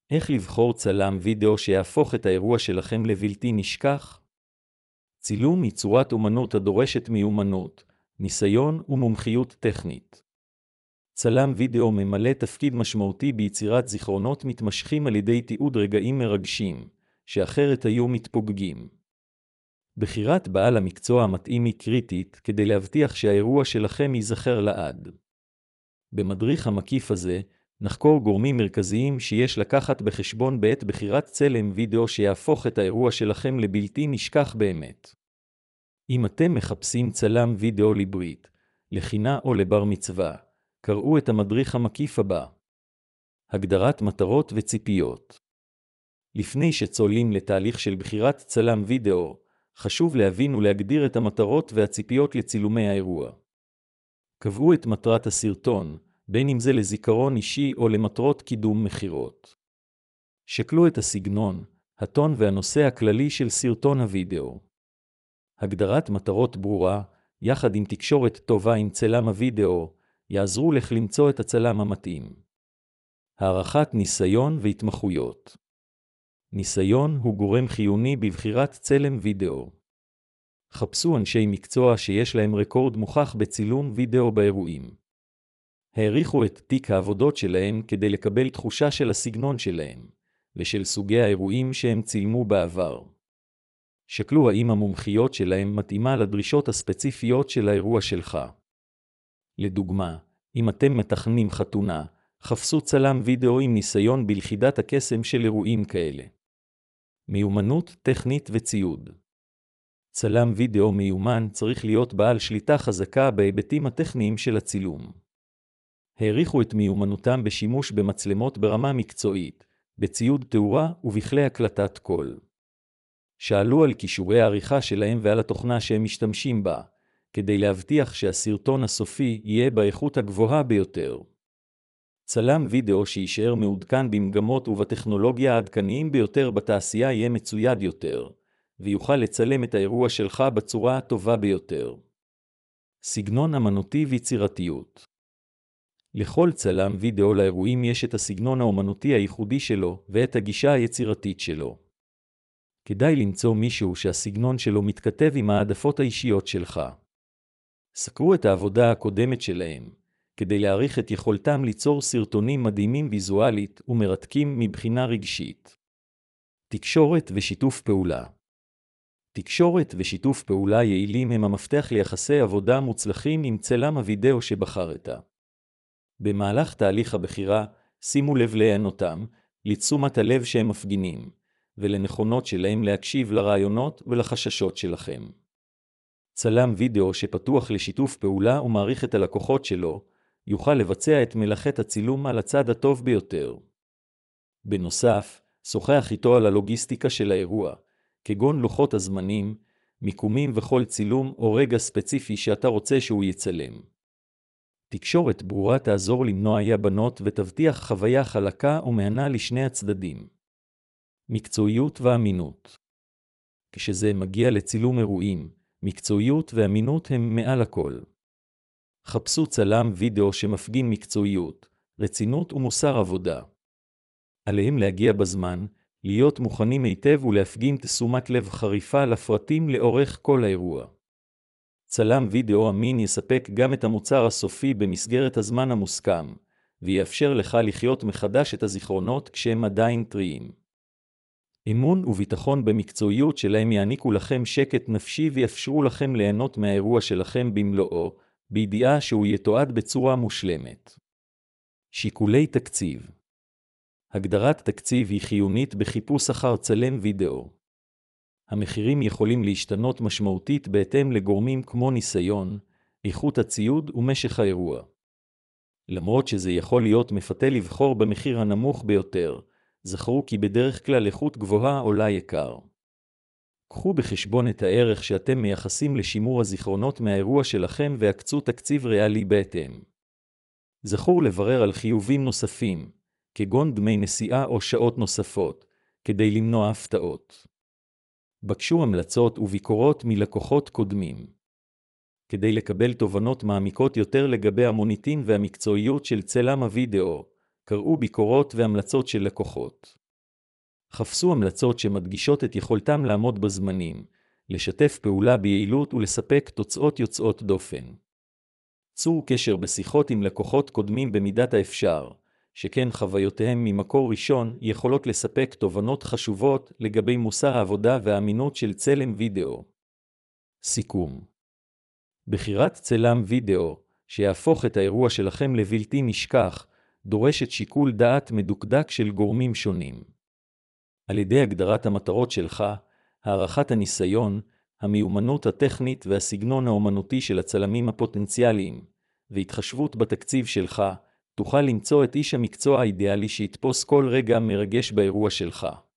איך לבחור צלם וידאו שיהפוך את האירוע שלכם לבלתי נשכח? צילום היא צורת אומנות הדורשת מיומנות, ניסיון ומומחיות טכנית. צלם וידאו ממלא תפקיד משמעותי ביצירת זיכרונות מתמשכים על ידי תיעוד רגעים מרגשים, שאחרת היו מתפוגגים. בחירת בעל המקצוע המתאים היא קריטית כדי להבטיח שהאירוע שלכם ייזכר לעד. במדריך המקיף הזה, נחקור גורמים מרכזיים שיש לקחת בחשבון בעת בחירת צלם וידאו שיהפוך את האירוע שלכם לבלתי נשכח באמת. אם אתם מחפשים צלם וידאו לברית, לחינה או לבר מצווה, קראו את המדריך המקיף הבא. הגדרת מטרות וציפיות. לפני שצוללים לתהליך של בחירת צלם וידאו, חשוב להבין ולהגדיר את המטרות והציפיות לצילומי האירוע. קבעו את מטרת הסרטון, בין אם זה לזיכרון אישי או למטרות קידום מחירות. שקלו את הסגנון, הטון והנושא הכללי של סרטון הוידאו. הגדרת מטרות ברורה, יחד עם תקשורת טובה עם צלם הוידאו, יעזרו לך למצוא את הצלם המתאים. הערכת ניסיון והתמחויות. ניסיון הוא גורם חיוני בבחירת צלם וידאו. חפשו אנשי מקצוע שיש להם רקורד מוכח בצילום וידאו באירועים. העריכו את תיק העבודות שלהם כדי לקבל תחושה של הסגנון שלהם, ושל סוגי האירועים שהם צילמו בעבר. שקלו האם המומחיות שלהם מתאימה לדרישות הספציפיות של האירוע שלך. לדוגמה, אם אתם מתכננים חתונה, חפשו צלם וידאו עם ניסיון בלכידת הקסם של אירועים כאלה. מיומנות טכנית וציוד. צלם וידאו מיומן צריך להיות בעל שליטה חזקה בהיבטים הטכניים של הצילום. העריכו את מיומנותם בשימוש במצלמות ברמה מקצועית, בציוד תאורה ובכלי הקלטת קול. שאלו על כישורי העריכה שלהם ועל התוכנה שהם משתמשים בה, כדי להבטיח שהסרטון הסופי יהיה באיכות הגבוהה ביותר. צלם וידאו שישאר מעודכן במגמות ובטכנולוגיה העדכניים ביותר בתעשייה יהיה מצויד יותר, ויוכל לצלם את האירוע שלך בצורה הטובה ביותר. סגנון אמנותי ויצירתיות. לכל צלם וידאו לאירועים יש את הסגנון האמנותי הייחודי שלו ואת הגישה היצירתית שלו. כדאי למצוא מישהו שהסגנון שלו מתכתב עם העדפות האישיות שלך. סקרו את העבודה הקודמת שלהם, כדי להעריך את יכולתם ליצור סרטונים מדהימים ויזואלית ומרתקים מבחינה רגשית. תקשורת ושיתוף פעולה. תקשורת ושיתוף פעולה יעילים הם המפתח ליחסי עבודה מוצלחים עם צלם הוידאו שבחרת. במהלך תהליך הבחירה, שימו לב לענותם, לתשומת הלב שהם מפגינים, ולנכונות שלהם להקשיב לרעיונות ולחששות שלכם. צלם וידאו שפתוח לשיתוף פעולה ומעריך את הלקוחות שלו, יוכל לבצע את מלאכת הצילום על הצד הטוב ביותר. בנוסף, שוחח איתו על הלוגיסטיקה של האירוע, כגון לוחות הזמנים, מיקומים וכל צילום או רגע ספציפי שאתה רוצה שהוא יצלם. תקשורת ברורה תעזור למנוע אי-הבנות ותבטיח חוויה חלקה ומהנה לשני הצדדים. מקצועיות ואמינות. כשזה מגיע לצילום אירועים, מקצועיות ואמינות הם מעל הכל. חפשו צלם וידאו שמפגין מקצועיות, רצינות ומוסר עבודה. עליהם להגיע בזמן, להיות מוכנים היטב ולהפגין תשומת לב חריפה לפרטים לאורך כל האירוע. צלם וידאו אמין יספק גם את המוצר הסופי במסגרת הזמן המוסכם, ויאפשר לך לחיות מחדש את הזיכרונות כשהם עדיין טריים. אמון וביטחון במקצועיות שלהם יעניקו לכם שקט נפשי ויאפשרו לכם ליהנות מהאירוע שלכם במלואו, בידיעה שהוא יתועד בצורה מושלמת. שיקולי תקציב. הגדרת תקציב היא חיונית בחיפוש אחר צלם וידאו. המחירים יכולים להשתנות משמעותית בהתאם לגורמים כמו ניסיון, איכות הציוד ומשך האירוע. למרות שזה יכול להיות מפתה לבחור במחיר הנמוך ביותר, זכרו כי בדרך כלל איכות גבוהה עולה יקר. קחו בחשבון את הערך שאתם מייחסים לשימור הזיכרונות מהאירוע שלכם והקצו תקציב ריאלי בהתאם. זכור לברר על חיובים נוספים, כגון דמי נסיעה או שעות נוספות, כדי למנוע הפתעות. בקשו המלצות וביקורות מלקוחות קודמים. כדי לקבל תובנות מעמיקות יותר לגבי המוניטין והמקצועיות של צלם הוידאו, קראו ביקורות והמלצות של לקוחות. חפשו המלצות שמדגישות את יכולתם לעמוד בזמנים, לשתף פעולה ביעילות ולספק תוצאות יוצאות דופן. צרו קשר בשיחות עם לקוחות קודמים במידת האפשר, שכן חוויותיהם ממקור ראשון יכולות לספק תובנות חשובות לגבי מוסר העבודה והאמינות של צלם וידאו. סיכום. בחירת צלם וידאו, שיהפוך את האירוע שלכם לבלתי נשכח, דורשת שיקול דעת מדוקדק של גורמים שונים. על ידי הגדרת המטרות שלך, הערכת הניסיון, המיומנות הטכנית והסגנון האומנותי של הצלמים הפוטנציאליים, והתחשבות בתקציב שלך, תוכל למצוא את איש המקצוע האידיאלי שיתפוס כל רגע מרגש באירוע שלך.